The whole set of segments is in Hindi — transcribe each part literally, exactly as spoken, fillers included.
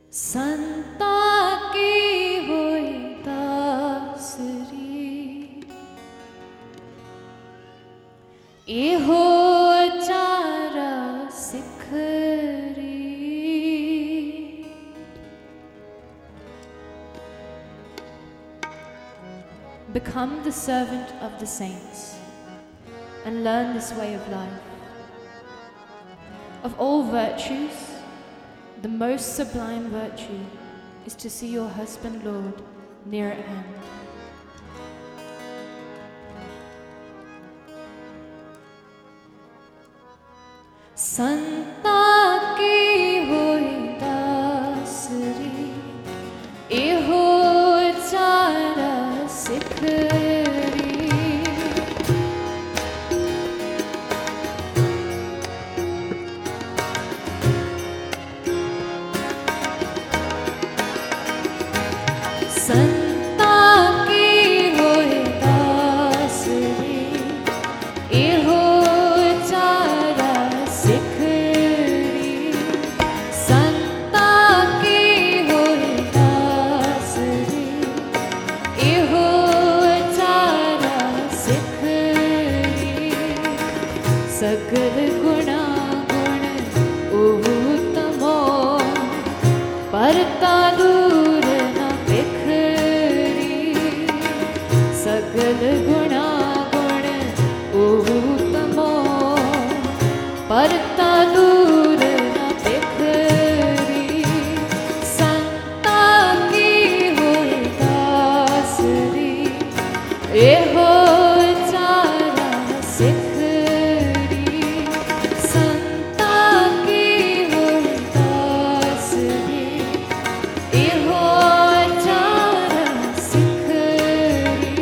संता की होई दासरी, एहो चारा सिखरी। Become the servant of the saints and learn this way of life. Of all virtues, the most sublime virtue is to see your husband, Lord, near at hand. संता की होई दासरी, एहो चारा सिखरी। संता की होई दासरी, एहो चारा सिखरी। संता की होई दासरी, एहो चारा सिखरी। सकल गुणा गुण उत्तमो, परता दूर न बिखरी। सकल गुणा गुण उत्तमो, परता दूर न बिखरी। संता की होई दासरी, एहो चारा सिखरी। संता की होई दासरी, एहो चारा सिखरी।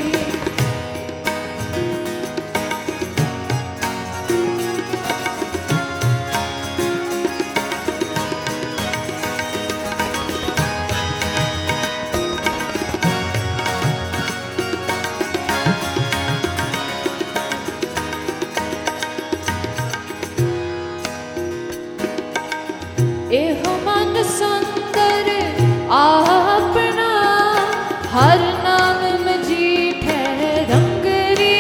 एहो मन सुंदर आपना, हर नाम मजीठे रंगरी।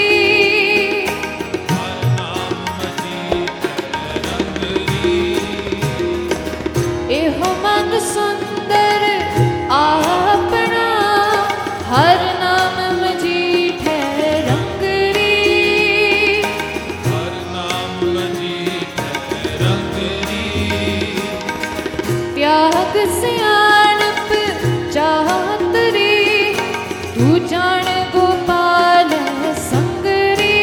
एहो मन सुंदर आपना, हर नाम मजीठे रंगरी। त्याग सियाणप चातरी, तू जान गोपाल संगरी।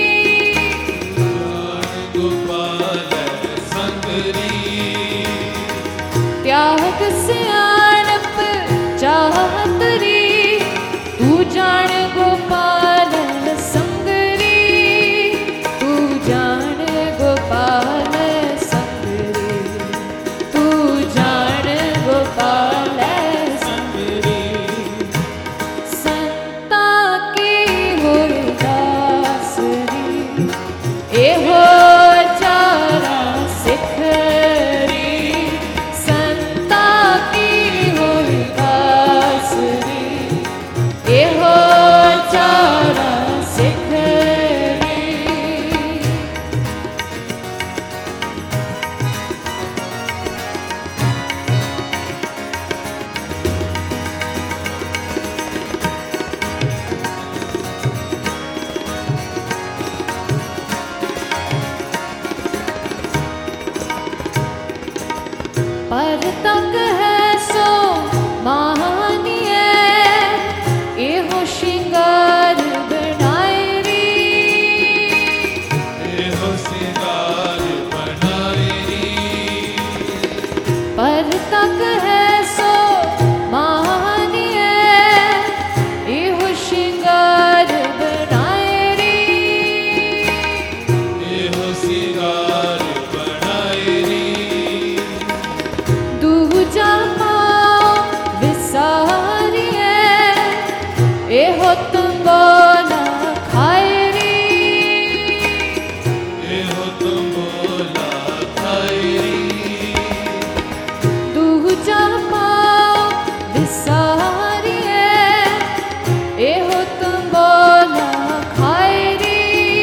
त्याग सियाणप चातरी, तू जान गोपाल संगरी। तू जान गोपाल संगरी, तू जान गोपाल संगरी। संता की होई दासरी, एहो चारा सिखरी। संता की होई दासरी, एहो चारा सिखरी। पर तक है सो मानिए, एहो श्रृंगार बनाएरी। एहो श्रृंगार बनाएरी। पर तक है सो मानिए, एहो श्रृंगार बनाएरी। एहो श्रृंगार बनाएरी। दूजा पाँव विसारिए, एहो तुम बोला खाएरी। एहो तुम बोला खाएरी। जापा विसारिए एहो तुम बोला खाए रे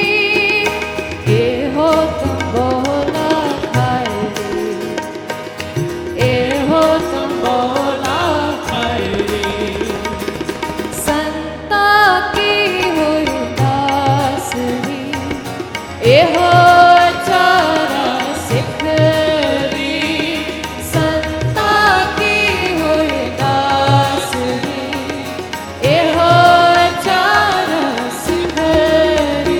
एहो तुम बोला खाए रे एहो तुम बोला खाए रे संता की हुई दासरी एहो चारा सिखरी संता की हुई दासरी एहो चारा सिखरी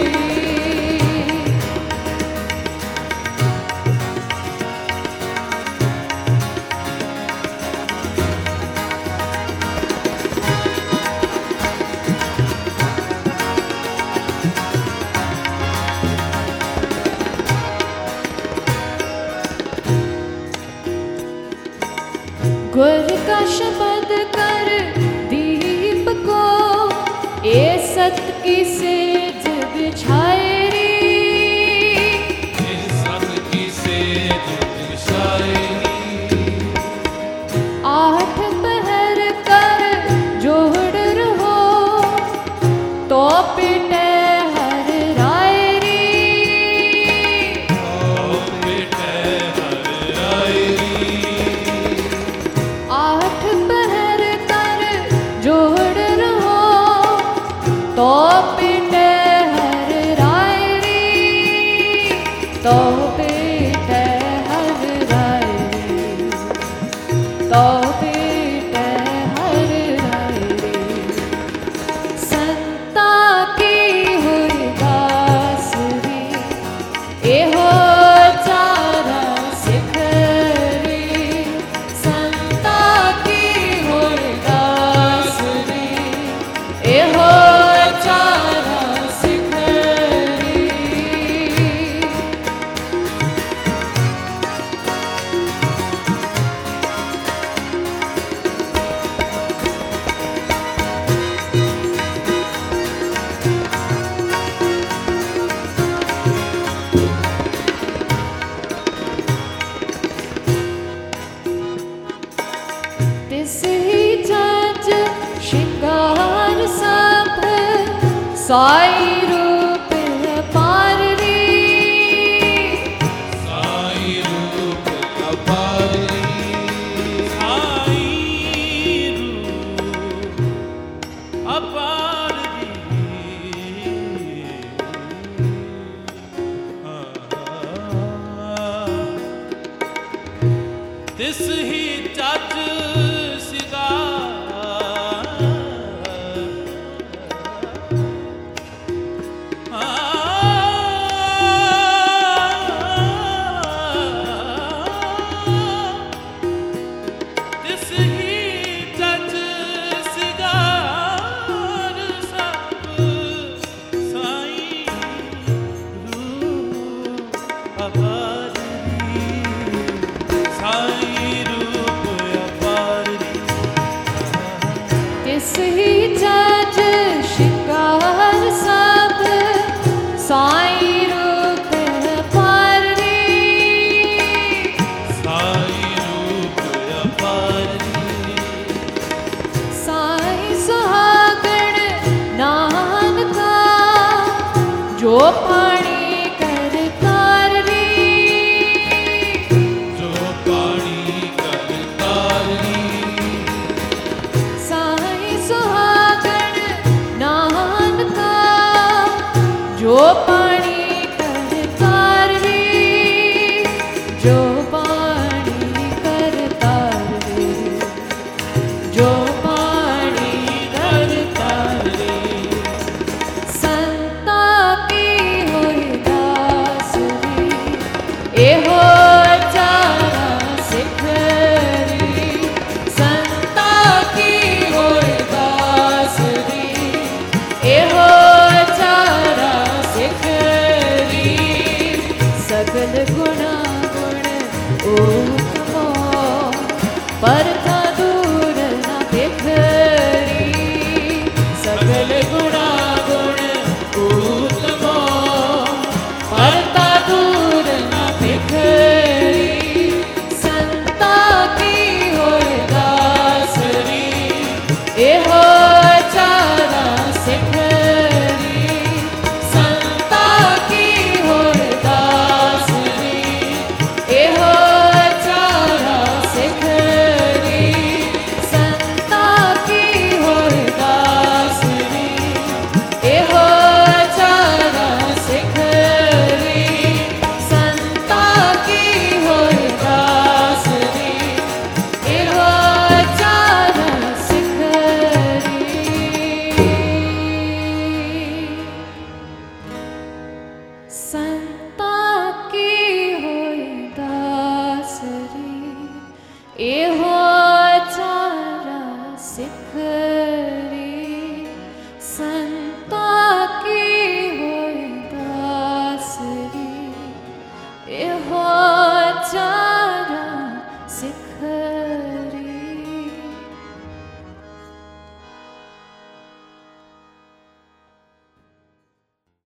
गुर का शब्द कर दीप को ए सत की सेज बिछाए रे सतकी सेज बिछाएरी आठ पहर कर जोड़ रहो तो पिटे हर राय रे बेटे हर आएरी आठ पहर कर जोड़ रहो तो पिटे हर राय रे तो पिटे हर राय रे तो पिटे हर राय रे संता की हुई दासरी एहो चारा सिखरी संता की हुई दासरी एहो चारा सिखरी तिस ही जज श्रृंगार सब साई रूप पार रे साई रूप अपारी साई रूप अपारी तिस ही जज तिस ही जज सिगार सब साई रूप अपारी साई रूप अपारी तिस ही जज श्रृंगार सब साई रूप पार रे साई रूप अपारी साई सुहागण नानका जो पाणी कर तार रे जो पानी करतारी साई सुहागण नानका जो पाणी कर तार रे जो पाणी कर तार रे जो पाणी कर तार रे संता की हुई दासरी एहो चारा सिखरी संता की हुई दासरी एहो चारा सिखरी सकल गुणा गुण उत्तमो परथा दूर न बिखरी सकल गुणा गुण उत्तमो परथा दूर न बिखरी संता की होय ਸਿੱਖ